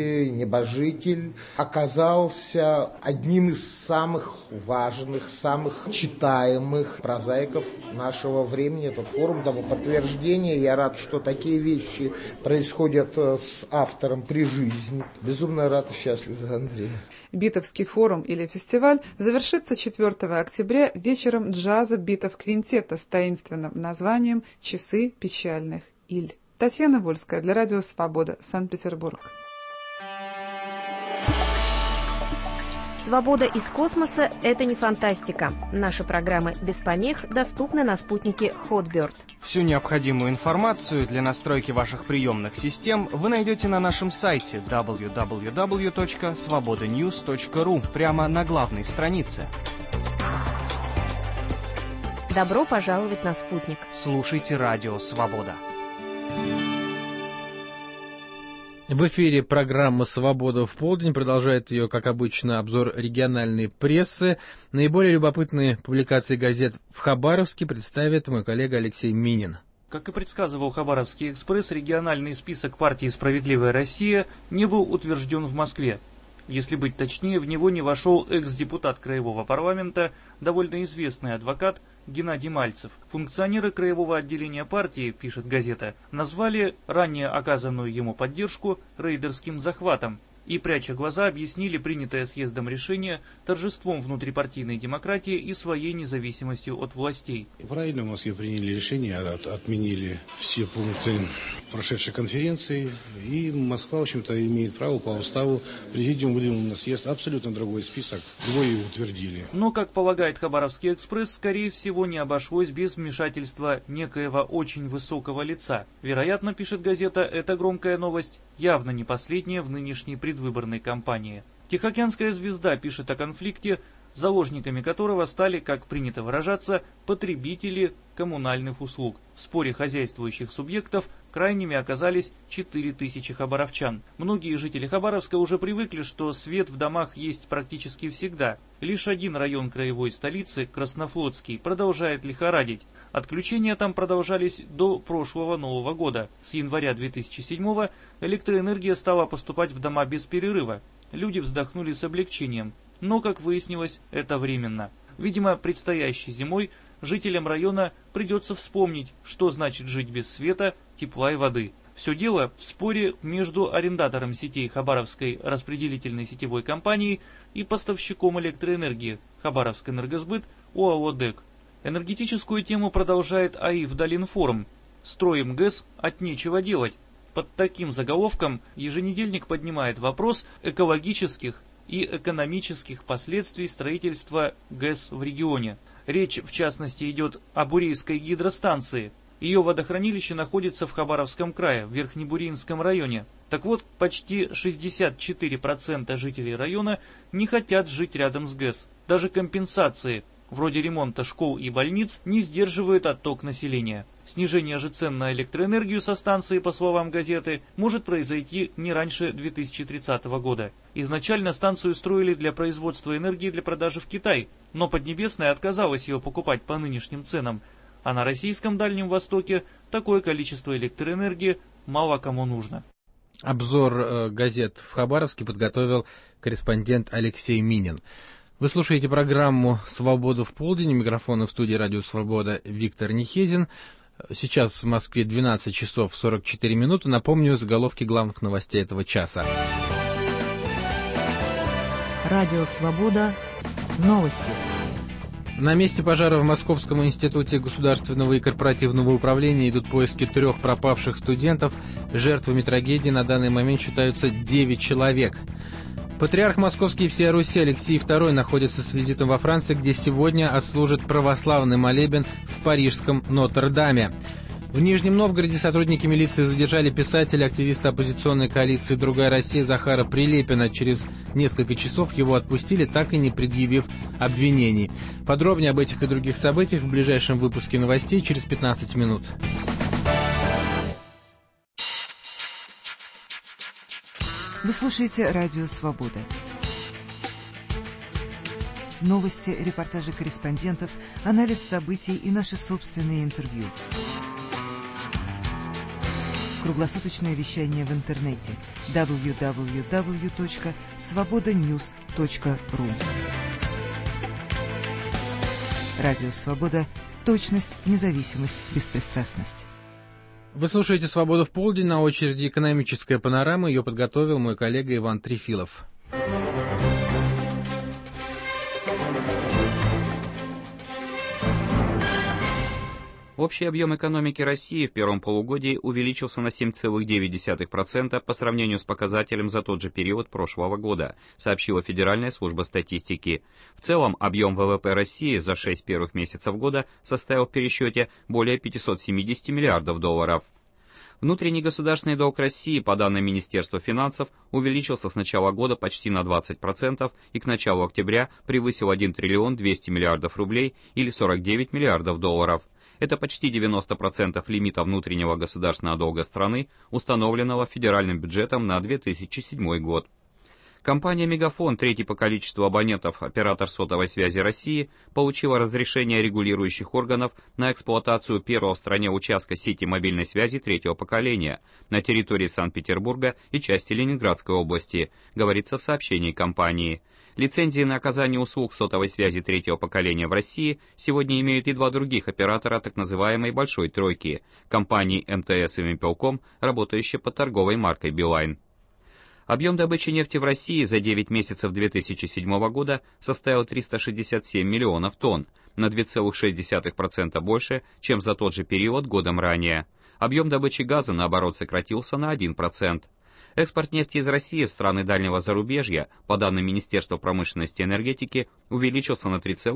ученый, небожитель, оказался одним из самых важных, самых читаемых прозаиков нашего времени. Этот форум тому подтверждение. Я рад, что такие вещи происходят с автором при жизни. Безумно рад и счастлив за Андрея. Битовский форум или фестиваль завершится 4 октября вечером джаза битов квинтета с таинственным названием «Часы печальных иль». Татьяна Вольская для Радио Свобода, Санкт-Петербург. Свобода из космоса – это не фантастика. Наши программы без помех доступны на спутнике Hotbird. Всю необходимую информацию для настройки ваших приемных систем вы найдете на нашем сайте www.svobodanews.ru прямо на главной странице. Добро пожаловать на спутник. Слушайте Радио Свобода. В эфире программа «Свобода в полдень». Продолжает ее, как обычно, обзор региональной прессы. Наиболее любопытные публикации газет в Хабаровске представит мой коллега Алексей Минин. Как и предсказывал Хабаровский экспресс, региональный список партии «Справедливая Россия» не был утвержден в Москве. Если быть точнее, в него не вошел экс-депутат Краевого парламента, довольно известный адвокат Геннадий Мальцев. Функционеры краевого отделения партии, пишет газета, назвали ранее оказанную ему поддержку рейдерским захватом и, пряча глаза, объяснили принятое съездом решение торжеством внутрипартийной демократии и своей независимостью от властей. Правильно в Москве приняли решение, отменили все пункты прошедшей конференции, и Москва, в общем-то, имеет право по уставу. Президиум выдвинул на съезд абсолютно другой список, его и утвердили. Но, как полагает Хабаровский экспресс, скорее всего, не обошлось без вмешательства некоего очень высокого лица. Вероятно, пишет газета, эта громкая новость явно не последняя в нынешней предвыборной кампании. Тихоокеанская звезда пишет о конфликте, заложниками которого стали, как принято выражаться, потребители коммунальных услуг. В споре хозяйствующих субъектов крайними оказались 4000 хабаровчан. Многие жители Хабаровска уже привыкли, что свет в домах есть практически всегда. Лишь один район краевой столицы, Краснофлотский, продолжает лихорадить. Отключения там продолжались до прошлого Нового года. С января 2007-го электроэнергия стала поступать в дома без перерыва. Люди вздохнули с облегчением. Но, как выяснилось, это временно. Видимо, предстоящей зимой жителям района придется вспомнить, что значит жить без света, тепла и воды. Все дело в споре между арендатором сетей Хабаровской распределительной сетевой компанией и поставщиком электроэнергии Хабаровскэнергосбыт ОАО «ДЭК». Энергетическую тему продолжает АИФ Долинформ. «Строим ГЭС от нечего делать». Под таким заголовком еженедельник поднимает вопрос экологических и экономических последствий строительства ГЭС в регионе. Речь, в частности, идет о Бурейской гидростанции. Ее водохранилище находится в Хабаровском крае, в Верхнебуринском районе. Так вот, почти 64% жителей района не хотят жить рядом с ГЭС. Даже компенсации, вроде ремонта школ и больниц, не сдерживают отток населения. Снижение же цен на электроэнергию со станции, по словам газеты, может произойти не раньше 2030 года. Изначально станцию строили для производства энергии для продажи в Китай, но Поднебесная отказалась ее покупать по нынешним ценам. А на российском Дальнем Востоке такое количество электроэнергии мало кому нужно. Обзор газет в Хабаровске подготовил корреспондент Алексей Минин. Вы слушаете программу «Свобода в полдень». У микрофона в студии «Радио Свобода» Виктор Нехезин. Сейчас в Москве 12 часов 44 минуты. Напомню заголовки главных новостей этого часа. Радио «Свобода». Новости. На месте пожара в Московском институте государственного и корпоративного управления идут поиски 3 пропавших студентов. Жертвами трагедии на данный момент считаются 9 человек. Патриарх Московский и всея Руси Алексей II находится с визитом во Франции, где сегодня отслужит православный молебен в парижском Нотр-Даме. В Нижнем Новгороде сотрудники милиции задержали писателя, активиста оппозиционной коалиции «Другая Россия» Захара Прилепина. Через несколько часов его отпустили, так и не предъявив обвинений. Подробнее об этих и других событиях в ближайшем выпуске новостей через 15 минут. Вы слушаете «Радио Свобода». Новости, репортажи корреспондентов, анализ событий и наши собственные интервью. круглосуточное вещание в интернете www.svobodanews.ru. Радио «Свобода». Точность, независимость, беспристрастность. Вы слушаете «Свободу в полдень», на очереди экономическая панорама. Ее подготовил мой коллега Иван Трефилов. Общий объем экономики России в первом полугодии увеличился на 7,9% по сравнению с показателем за тот же период прошлого года, сообщила Федеральная служба статистики. В целом, объем ВВП России за 6 первых месяцев года составил в пересчете более 570 миллиардов долларов. Внутренний государственный долг России, по данным Министерства финансов, увеличился с начала года почти на 20% и к началу октября превысил 1 триллион 200 миллиардов рублей или 49 миллиардов долларов. Это почти 90% лимита внутреннего государственного долга страны, установленного федеральным бюджетом на 2007 год. Компания «Мегафон», третий по количеству абонентов оператор сотовой связи России, получила разрешение регулирующих органов на эксплуатацию первого в стране участка сети мобильной связи третьего поколения на территории Санкт-Петербурга и части Ленинградской области, говорится в сообщении компании. Лицензии на оказание услуг сотовой связи третьего поколения в России сегодня имеют и два других оператора так называемой «большой тройки» – компании МТС и Вимпелком, работающие под торговой маркой «Билайн». Объем добычи нефти в России за 9 месяцев 2007 года составил 367 миллионов тонн, на 2,6% больше, чем за тот же период годом ранее. Объем добычи газа, наоборот, сократился на 1%. Экспорт нефти из России в страны дальнего зарубежья, по данным Министерства промышленности и энергетики, увеличился на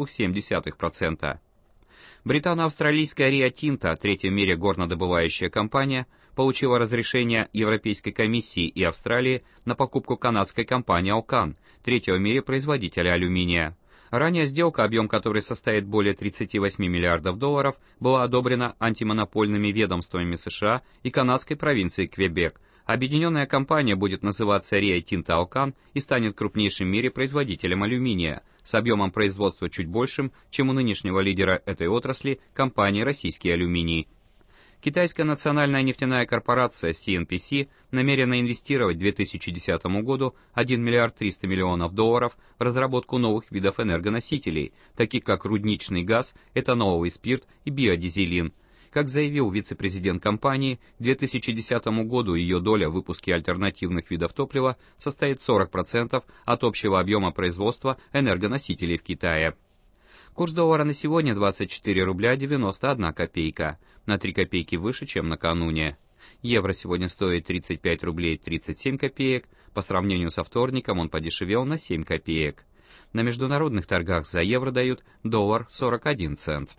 3,7%. Британо-австралийская Rio Tinto, третья в мире горнодобывающая компания, получила разрешение Европейской комиссии и Австралии на покупку канадской компании Alcan, третьего в мире производителя алюминия. Ранее сделка, объем которой составит более 38 миллиардов долларов, была одобрена антимонопольными ведомствами США и канадской провинцией Квебек. Объединенная компания будет называться Rio Tinto Alcan и станет крупнейшим в мире производителем алюминия, с объемом производства чуть большим, чем у нынешнего лидера этой отрасли, компании «Российский алюминий». Китайская национальная нефтяная корпорация CNPC намерена инвестировать к 2010 году 1 миллиард 300 миллионов долларов в разработку новых видов энергоносителей, таких как рудничный газ, этаноловый спирт и биодизелин. Как заявил вице-президент компании, к 2010 году ее доля в выпуске альтернативных видов топлива составит 40% от общего объема производства энергоносителей в Китае. Курс доллара на сегодня 24 рубля 91 копейка, на 3 копейки выше, чем накануне. Евро сегодня стоит 35 рублей 37 копеек, по сравнению со вторником он подешевел на 7 копеек. На международных торгах за евро дают доллар 41 цент.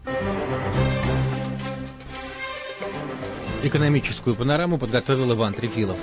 Экономическую панораму подготовил Иван Трефилов.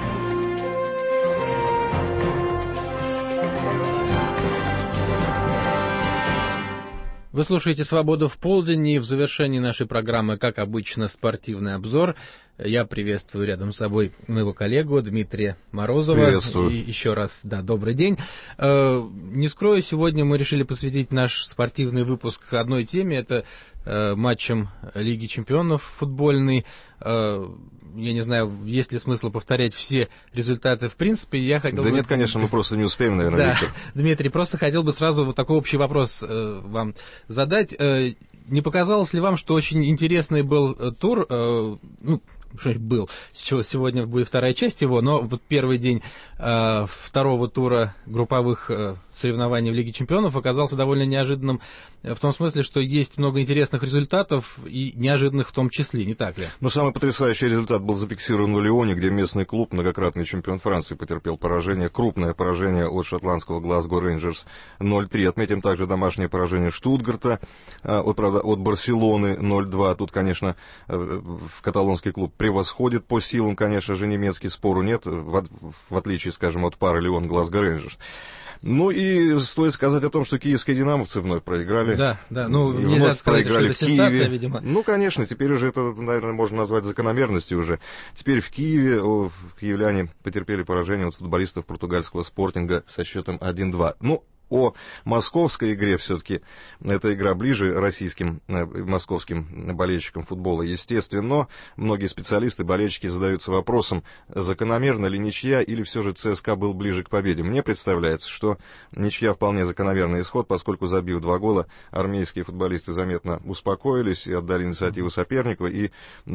Вы слушаете «Свободу в полдень», и в завершении нашей программы, как обычно, спортивный обзор. Я приветствую рядом с собой моего коллегу Дмитрия Морозова. Приветствую. И еще раз, добрый день. Не скрою, сегодня мы решили посвятить наш спортивный выпуск одной теме. Это матчем Лиги чемпионов футбольный. Я не знаю, есть ли смысл повторять все результаты в принципе. Я хотел да нет, конечно, мы просто не успеем, наверное, да, вечер. Дмитрий, просто хотел бы сразу вот такой общий вопрос вам задать. Не показалось ли вам, что очень интересный был тур, что был, сегодня будет вторая часть его, но вот первый день второго тура групповых соревнований в Лиге чемпионов оказался довольно неожиданным в том смысле, что есть много интересных результатов и неожиданных в том числе, не так ли? Но самый потрясающий результат был зафиксирован в Лионе, где местный клуб, многократный чемпион Франции, потерпел поражение, крупное поражение от шотландского Glasgow Rangers 0-3. Отметим также домашнее поражение Штутгарта, от Барселоны 0-2. Тут, конечно, каталонский клуб превосходит по силам, конечно же, немецкий, спору нет, в отличие, скажем, от пары Лион-Glasgow Rangers. Ну и стоит сказать о том, что киевские динамовцы вновь проиграли. Да, ну нельзя сказать, что это сенсация, видимо. Ну, конечно, теперь уже это, наверное, можно назвать закономерностью уже. Теперь в Киеве киевляне потерпели поражение от футболистов португальского Спортинга со счетом 1-2. Ну, о московской игре все-таки. Эта игра ближе российским, московским болельщикам футбола, естественно. Многие специалисты, болельщики задаются вопросом, закономерна ли ничья или все же ЦСКА был ближе к победе. Мне представляется, что ничья вполне закономерный исход, поскольку, забив 2 гола, армейские футболисты заметно успокоились и отдали инициативу сопернику, и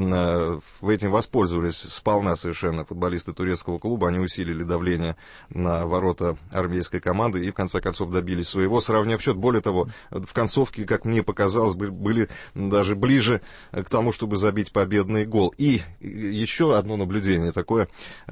этим воспользовались сполна совершенно футболисты турецкого клуба. Они усилили давление на ворота армейской команды и в конце концов добились своего, сравняв счет. Более того, в концовке, как мне показалось, были даже ближе к тому, чтобы забить победный гол. И еще одно наблюдение такое.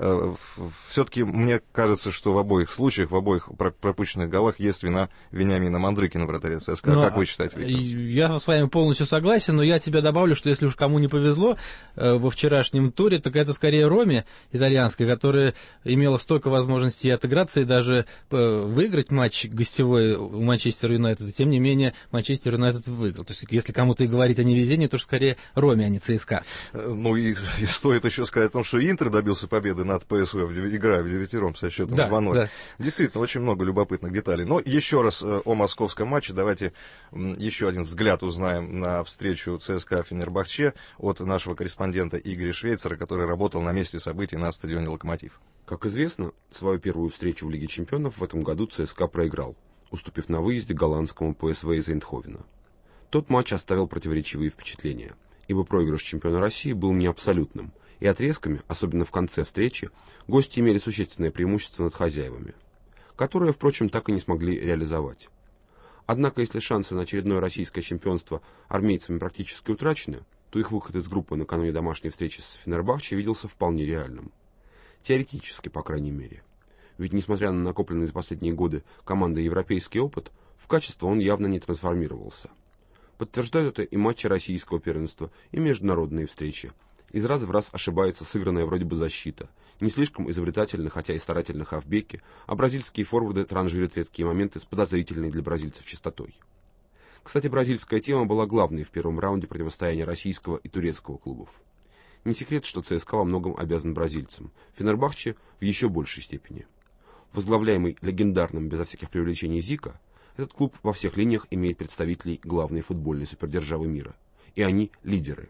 Все-таки мне кажется, что в обоих случаях, в обоих пропущенных голах есть вина Вениамина Мандрыкина, вратаря ЦСКА. Как вы считаете, Виктор? Я с вами полностью согласен, но я тебе добавлю, что если уж кому не повезло во вчерашнем туре, так это скорее Роме итальянской, которая имела столько возможностей отыграться и даже выиграть матч гостевой у Манчестер Юнайтед, и тем не менее Манчестер Юнайтед выиграл. То есть, если кому-то и говорить о невезении, то скорее Роме, а не ЦСКА. Ну и стоит еще сказать о том, что Интер добился победы над ПСВ, играя в девятером со счетом 2-0. Да. Действительно, очень много любопытных деталей. Но еще раз о московском матче. Давайте еще один взгляд узнаем на встречу ЦСКА-Фенербахче от нашего корреспондента Игоря Швейцера, который работал на месте событий на стадионе «Локомотив». Как известно, свою первую встречу в Лиге чемпионов в этом году ЦСКА проиграл, уступив на выезде голландскому ПСВ из Эйндховена. Тот матч оставил противоречивые впечатления, ибо проигрыш чемпиона России был не абсолютным, и отрезками, особенно в конце встречи, гости имели существенное преимущество над хозяевами, которое, впрочем, так и не смогли реализовать. Однако, если шансы на очередное российское чемпионство армейцами практически утрачены, то их выход из группы накануне домашней встречи с Фенербахче виделся вполне реальным. Теоретически, по крайней мере. Ведь, несмотря на накопленный за последние годы командой европейский опыт, в качество он явно не трансформировался. Подтверждают это и матчи российского первенства, и международные встречи. Из раза в раз ошибается сыгранная вроде бы защита. Не слишком изобретательны, хотя и старательны хавбеки, а бразильские форварды транжирят редкие моменты с подозрительной для бразильцев чистотой. Кстати, бразильская тема была главной в первом раунде противостояния российского и турецкого клубов. Не секрет, что ЦСКА во многом обязан бразильцам, Фенербахче в еще большей степени. Возглавляемый легендарным безо всяких привлечений Зика, этот клуб во всех линиях имеет представителей главной футбольной супердержавы мира. И они лидеры.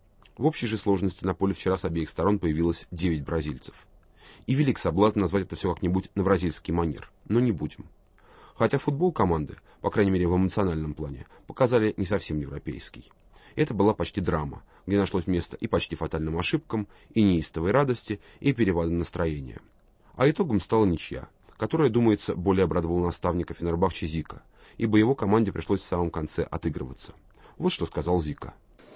В общей же сложности на поле вчера с обеих сторон появилось 9 бразильцев. И велик соблазн назвать это все как-нибудь на бразильский манер, но не будем. Хотя футбол команды, по крайней мере в эмоциональном плане, показали не совсем европейский. Это была почти драма, где нашлось место и почти фатальным ошибкам, и неистовой радости, и перепадам настроения. А итогом стала ничья, которая, думается, более обрадовала наставника Фенербахче Зика, ибо его команде пришлось в самом конце отыгрываться. Вот что сказал Зика.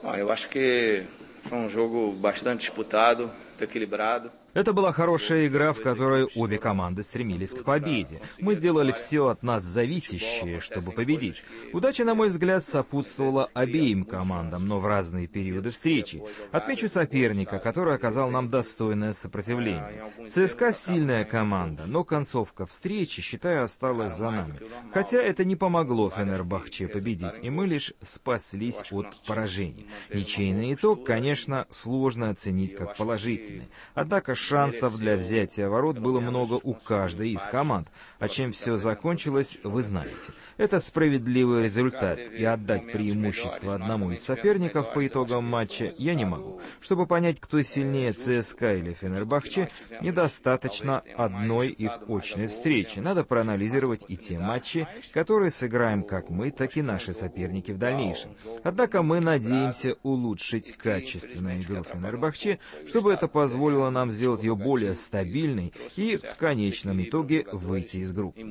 Это была хорошая игра, в которой обе команды стремились к победе. Мы сделали все от нас зависящее, чтобы победить. Удача, на мой взгляд, сопутствовала обеим командам, но в разные периоды встречи. Отмечу соперника, который оказал нам достойное сопротивление. ЦСКА сильная команда, но концовка встречи, считаю, осталась за нами. Хотя это не помогло Фенербахче победить, и мы лишь спаслись от поражения. Ничейный итог, конечно, сложно оценить как положительный. Однако шансов для взятия ворот было много у каждой из команд. А чем все закончилось, вы знаете. Это справедливый результат, и отдать преимущество одному из соперников по итогам матча я не могу. Чтобы понять, кто сильнее, ЦСКА или Фенербахче, недостаточно одной их очной встречи. Надо проанализировать и те матчи, которые сыграем как мы, так и наши соперники в дальнейшем. Однако мы надеемся улучшить качественную игру Фенербахче, чтобы это позволило нам сделать ее более стабильной и в конечном итоге выйти из группы.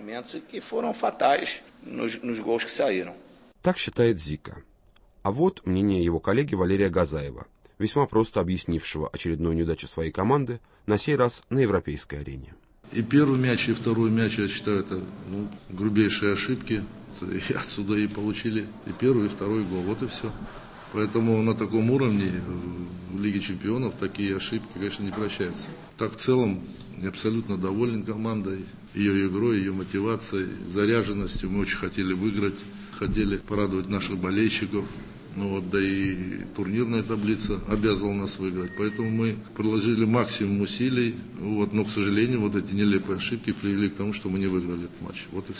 Так считает Зика. А вот мнение его коллеги Валерия Газаева, весьма просто объяснившего очередную неудачу своей команды, на сей раз на европейской арене. И первый мяч, и второй мяч, я считаю, это грубейшие ошибки. И отсюда и получили и первый, и второй гол. Вот и все. Поэтому на таком уровне в Лиге чемпионов такие ошибки, конечно, не прощаются. Так, в целом, я абсолютно доволен командой, ее игрой, ее мотивацией, заряженностью. Мы очень хотели выиграть, хотели порадовать наших болельщиков. Да и турнирная таблица обязывала нас выиграть. Поэтому мы приложили максимум усилий. Но, к сожалению, эти нелепые ошибки привели к тому, что мы не выиграли этот матч. Вот и все.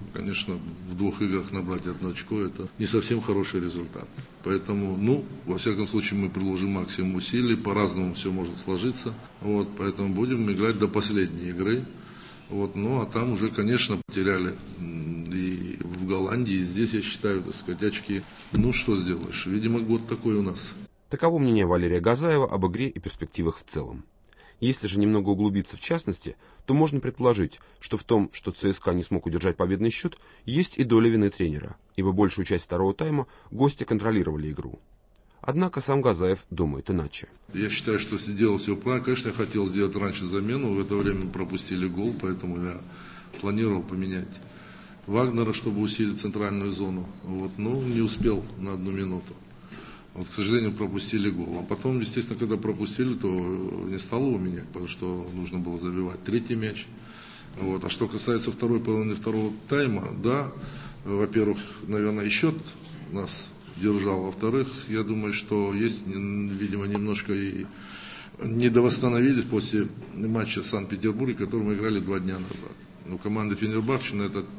конечно, в 2 играх набрать 1 очко – это не совсем хороший результат. Поэтому, во всяком случае, мы приложим максимум усилий, по-разному все может сложиться. Поэтому будем играть до последней игры. А там уже, конечно, потеряли и в Голландии, и здесь, я считаю, очки. Что сделаешь? Видимо, год такой у нас. Таково мнение Валерия Газаева об игре и перспективах в целом. Если же немного углубиться в частности, то можно предположить, что в том, что ЦСКА не смог удержать победный счет, есть и доля вины тренера, ибо большую часть второго тайма гости контролировали игру. Однако сам Газаев думает иначе. Я считаю, что сделал все правильно. Конечно, я хотел сделать раньше замену, в это время пропустили гол, поэтому я планировал поменять Вагнера, чтобы усилить центральную зону. Не успел на 1 минуту. К сожалению, пропустили гол. А потом, естественно, когда пропустили, то не стало его менять, потому что нужно было забивать 3-й мяч. А что касается второй половины второго тайма, да, во-первых, наверное, и счет нас держал. Во-вторых, я думаю, что есть, видимо, немножко и недовосстановились после матча в Санкт-Петербурге, который мы играли 2 дня назад. У команды Фенербахче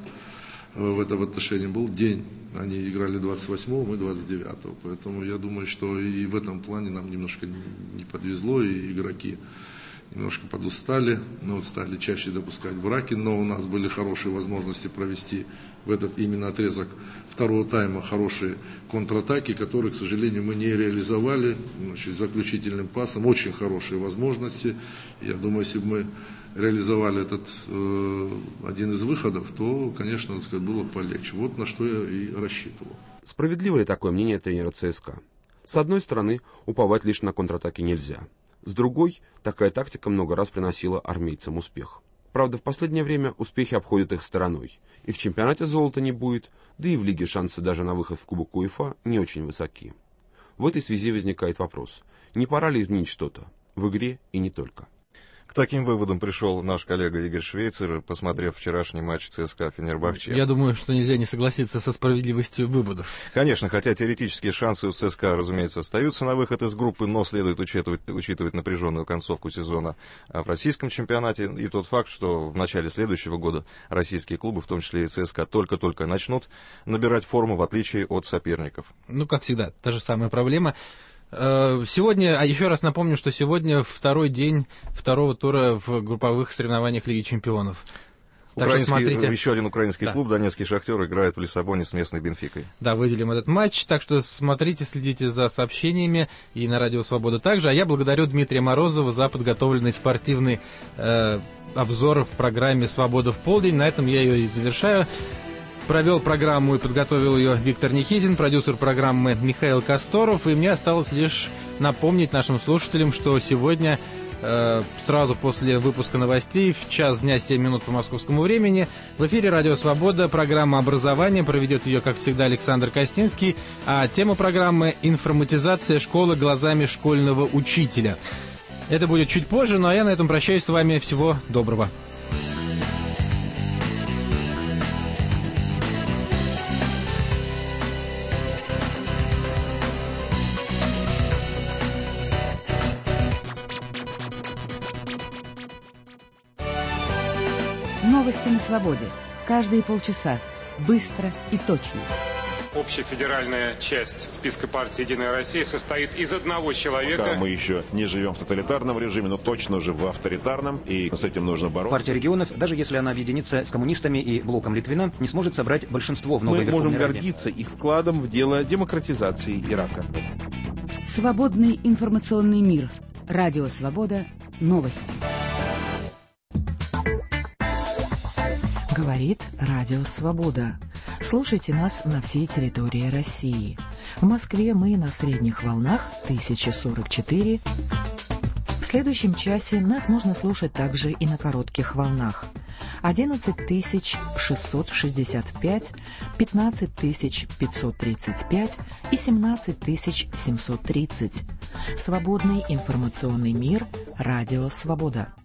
в этом отношении был день. Они играли 28-го, мы 29-го. Поэтому я думаю, что и в этом плане нам немножко не подвезло, и игроки немножко подустали, стали чаще допускать браки, но у нас были хорошие возможности провести в этот именно отрезок второго тайма хорошие контратаки, которые, к сожалению, мы не реализовали. Заключительным пасом очень хорошие возможности. Я думаю, если бы мы реализовали этот один из выходов, то, конечно, было полегче. На что я и рассчитывал. Справедливо ли такое мнение тренера ЦСКА? С одной стороны, уповать лишь на контратаки нельзя. С другой, такая тактика много раз приносила армейцам успех. Правда, в последнее время успехи обходят их стороной. И в чемпионате золота не будет, да и в лиге шансы даже на выход в Кубок УЕФА не очень высоки. В этой связи возникает вопрос, не пора ли изменить что-то в игре и не только? К таким выводам пришел наш коллега Игорь Швейцер, посмотрев вчерашний матч ЦСКА Фенербахче. Я думаю, что нельзя не согласиться со справедливостью выводов. Конечно, хотя теоретические шансы у ЦСКА, разумеется, остаются на выход из группы, но следует учитывать напряженную концовку сезона в российском чемпионате и тот факт, что в начале следующего года российские клубы, в том числе и ЦСКА, только-только начнут набирать форму, в отличие от соперников. Как всегда, та же самая проблема. Сегодня, еще раз напомню, что сегодня 2-й день 2-го тура в групповых соревнованиях Лиги Чемпионов. Еще один украинский клуб, Донецкий Шахтер, играет в Лиссабоне с местной Бенфикой. Да, выделим этот матч, так что смотрите, следите за сообщениями и на Радио Свобода также. А я благодарю Дмитрия Морозова за подготовленный спортивный обзор в программе «Свобода в полдень». На этом я ее и завершаю. Провел программу и подготовил ее Виктор Никизин, продюсер программы Михаил Косторов. И мне осталось лишь напомнить нашим слушателям, что сегодня, сразу после выпуска новостей, в 1:00 дня 7 минут по московскому времени, в эфире «Радио Свобода» программа «Образование». Проведет ее, как всегда, Александр Костинский. А тема программы «Информатизация школы глазами школьного учителя». Это будет чуть позже, но я на этом прощаюсь с вами. Всего доброго. Новости на свободе. Каждые полчаса. Быстро и точно. Общефедеральная часть списка партии «Единая Россия» состоит из одного человека. Пока мы еще не живем в тоталитарном режиме, но точно уже в авторитарном, и с этим нужно бороться. Партия регионов, даже если она объединится с коммунистами и блоком Литвина, не сможет собрать большинство в новой Верховной Раде. Мы можем гордиться их вкладом в дело демократизации Ирака. Свободный информационный мир. Радио Свобода. Новости. Говорит Радио Свобода. Слушайте нас на всей территории России. В Москве мы на средних волнах 1044. В следующем часе нас можно слушать также и на коротких волнах. 11665, 15535 и 17730. Свободный информационный мир. Радио Свобода.